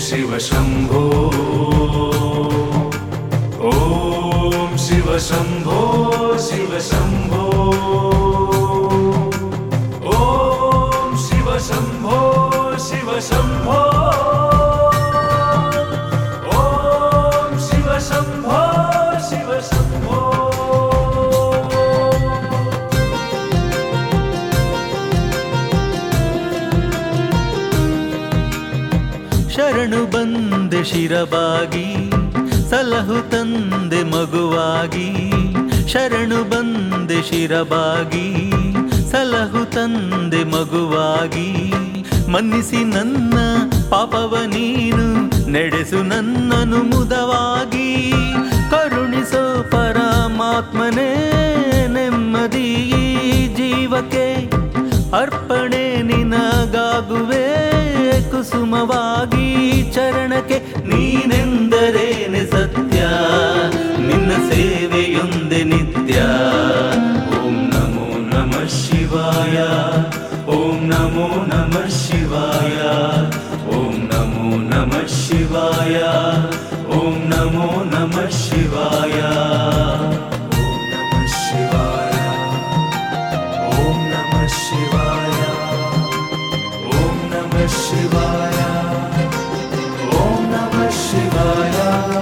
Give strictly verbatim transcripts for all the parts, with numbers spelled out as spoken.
ಶಿವ ಶಂಭೋ ಓಂ ಶಿವ ಶಂಭೋ ಶಿವ ಶಂಭೋ ಓಂ ಶಿವ ಶಂಭೋ ಶಿವ ಶಂಭೋ ಓಂ ಶಿವ ಶಂಭೋ ಶಿವ ಶಂಭೋ. ಶರಣು ಬಂದೆ ಶಿರಬಾಗಿ ಸಲಹು ತಂದೆ ಮಗುವಾಗಿ. ಶರಣು ಬಂದೆ ಶಿರಬಾಗಿ ಸಲಹು ತಂದೆ ಮಗುವಾಗಿ. ಮನ್ನಿಸಿ ನನ್ನ ಪಾಪವ ನೀನು ನಡೆಸು ನನ್ನನು ಮುದವಾಗಿ. ಕರುಣಿಸೋ ಪರಮಾತ್ಮನೇ ನೆಮ್ಮದಿ ಜೀವಕ್ಕೆ ಅರ್ಪಣೆ ನಿನಗಾಗುವೆ ಕುಸುಮವಾಗಿ. ಚರಣಕ್ಕೆ ನೀನೆಂದರೇನೆ ಸತ್ಯ ನಿನ್ನ ಸೇವೆಯೊಂದೆ ನಿತ್ಯ. ಓಂ ನಮೋ ನಮಃ ಶಿವಾಯ ಓಂ ನಮೋ ನಮಃ ಶಿವಾಯ ಓಂ ನಮೋ ನಮಃ ಶಿವಾಯ ಓಂ ನಮೋ ನಮಃ ಶಿವಾಯ ಓಂ ನಮಃ ಶಿವಾಯ ಓಂ ನಮಃ ಶಿವಾಯ ಓಂ ನಮಃ ಶಿವಾಯ ಓಂ ನಮಃ ಶಿವಾಯ.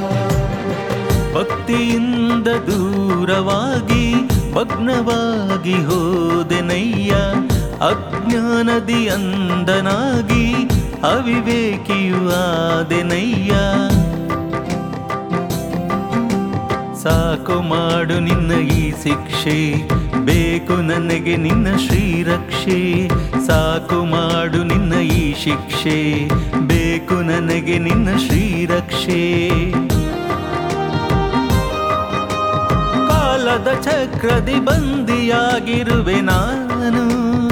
ಭಕ್ತಿಯಿಂದ ದೂರವಾಗಿ ಭಗ್ನವಾಗಿ ಹೋದೆನಯ್ಯ. ಅಜ್ಞಾನದಿ ಅಂಧನಾಗಿ ಅವಿವೇಕಿಯು ಆದೆನಯ್ಯ. ಸಾಕು ಮಾಡು ನಿನ್ನ ಈ ಶಿಕ್ಷೆ ಬೇಕು ನನಗೆ ನಿನ್ನ ಶ್ರೀರಕ್ಷೆ. ಸಾಕು ಮಾಡು ನಿನ್ನ ಈ ಶಿಕ್ಷೆ ಬೇಕು ನನಗೆ ನಿನ್ನ ಶ್ರೀರಕ್ಷೆ. ಕಾಲದ ಚಕ್ರದಿ ಬಂದಿಯಾಗಿರುವೆ ನಾನು.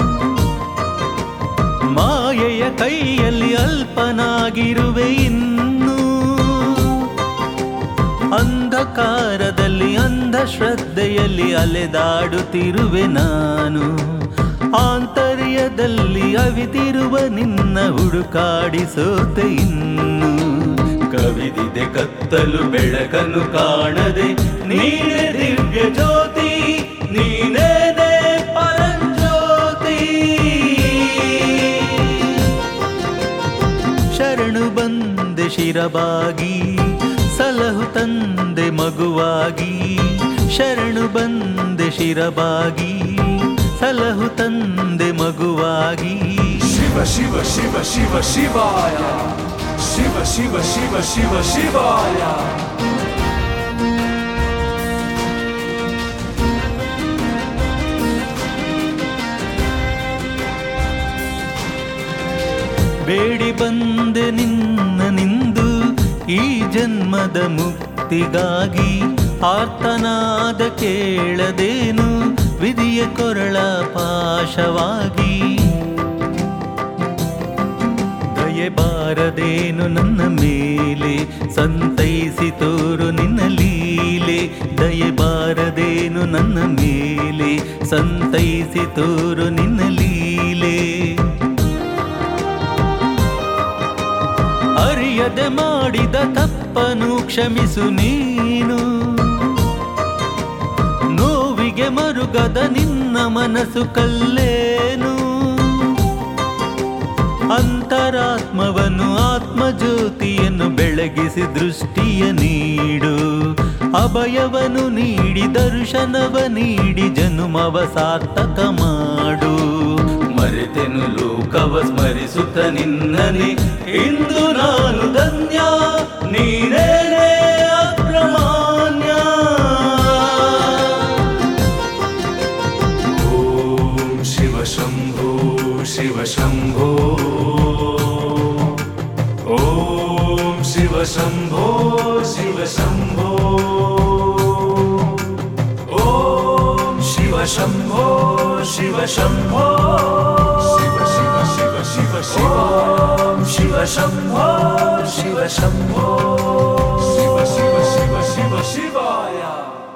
ಮಾಯೆಯ ಕೈಯಲ್ಲಿ ಅಲ್ಪನಾಗಿರುವೆ ಇನ್ನು. ಅಂಧಕಾರದಲ್ಲಿ ಅಂಧಶ್ರದ್ಧೆಯಲ್ಲಿ ಅಲೆದಾಡುತ್ತಿರುವೆ ನಾನು. ಆಂತರ್ಯದಲ್ಲಿ ಅವಿತಿರುವ ನಿನ್ನ ಹುಡುಕಾಡಿಸೋತೆ ಇನ್ನು. ಕವಿದಿದೆ ಕತ್ತಲು ಬೆಳಕನ್ನು ಕಾಣದೆ ನೀನೇ ದಿವ್ಯ ಜ್ಯೋತಿ ನೀನೇನೇ ಪರಂಜ್ಯೋತಿ. ಶರಣು ಬಂದೆ ಶಿರಬಾಗಿ ಸಲಹು ತಂದೆ ಮಗುವಾಗಿ. ಶರಣು ಬಂದೆ ಶಿರಬಾಗಿ ಸಲಹು ತಂದೆ ಮಗುವಾಗಿ. ಶಿವ ಶಿವ ಶಿವ ಶಿವ ಶಿವಾಯ ಶಿವ ಶಿವ ಶಿವ ಶಿವ ಶಿವಾಯ. ಬೇಡಿ ಬಂದೆ ನಿನ್ನ ನಿಂದು ಈ ಜನ್ಮದ ಮುಕ್ತಿಗಾಗಿ. ಆರ್ತನಾದ ಕೇಳದೇನು ವಿಧಿಯ ಕೊರಳ ಪಾಶವಾಗಿ. ದಯೆ ಬಾರದೇನು ನನ್ನ ಮೇಲೆ ಸಂತೈಸಿ ತೋರು ನಿನ್ನ ಲೀಲೆ. ದಯೆ ಬಾರದೇನು ನನ್ನ ಮೇಲೆ ಸಂತೈಸಿ ತೋರು ನಿನ್ನ ಲೀಲೆ. ಅರಿಯದೆ ಮಾಡಿದ ತಪ್ಪನು ಕ್ಷಮಿಸು ನೀನು. ನೋವಿಗೆ ಮರುಗದ ನಿನ್ನ ಮನಸ್ಸು ಕಲ್ಲೇನು. ಅಂತರಾತ್ಮವನ್ನು ಆತ್ಮಜ್ಯೋತಿಯನ್ನು ಬೆಳಗಿಸಿ ದೃಷ್ಟಿಯ ನೀಡು. ಅಭಯವನ್ನು ನೀಡಿ ದರ್ಶನವ ನೀಡಿ ಜನುಮವ ಸಾರ್ಥಕ ಮಾಡು. ಮರೆತೆನು ಲೋಕವ ಸ್ಮರಿಸುತ್ತ ನಿನ್ನನೆ ಇಂದು ನಾನು ಧನ್ಯ ನೀನೇನೇ ಅಗ್ರಮಾನ್ಯ. ಓಂ ಶಿವ ಶಂಭೋ ಶಿವ ಶಂಭೋ ಓಂ ಶಿವ ಶಂಭೋ ಶಿವ ಶಂಭೋ ಓಂ ಶಿವ ಶಂಭೋ ಶಿವ ಶಂಭೋ ಶಿವ ಶಿವ ಶಿವ ಶಿವ ಶಿವ ಓಂ ಶಿವ ಶಂಭೋ ಶಿವ ಶಂಭೋ ಶಿವ ಶಿವ ಶಿವ ಶಿವ ಶಿವಾಯ.